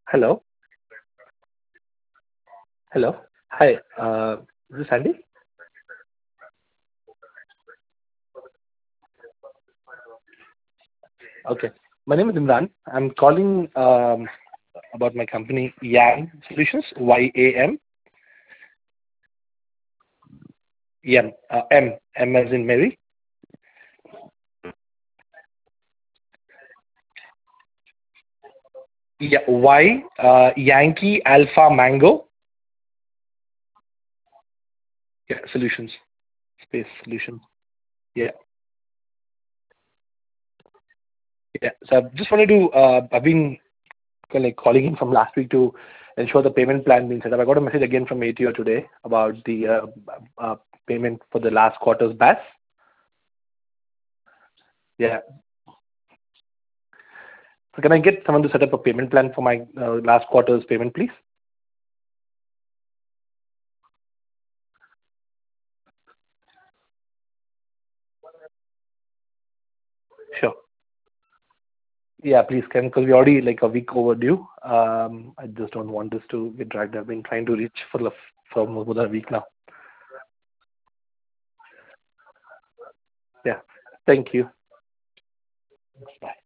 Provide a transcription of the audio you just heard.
Hello. Hello. Hi. Is this Andy? Okay. My name is Imran. I'm calling about my company YAM Solutions. YAM. YAM. M as in Mary. Yeah. Y. Yankee Alpha Mango. Yeah. Solutions. Space Solutions. Yeah. Yeah. So I just wanted to. I've been like calling in from last week to ensure the payment plan being set up. I got a message again from ATO today about the payment for the last quarter's BAS. Yeah. So can I get someone to set up a payment plan for my last quarter's payment, please? Sure. Yeah, please can, because we're already like a week overdue. I just don't want this to get dragged. I've been trying to reach for more than a week now. Yeah. Thank you. Bye.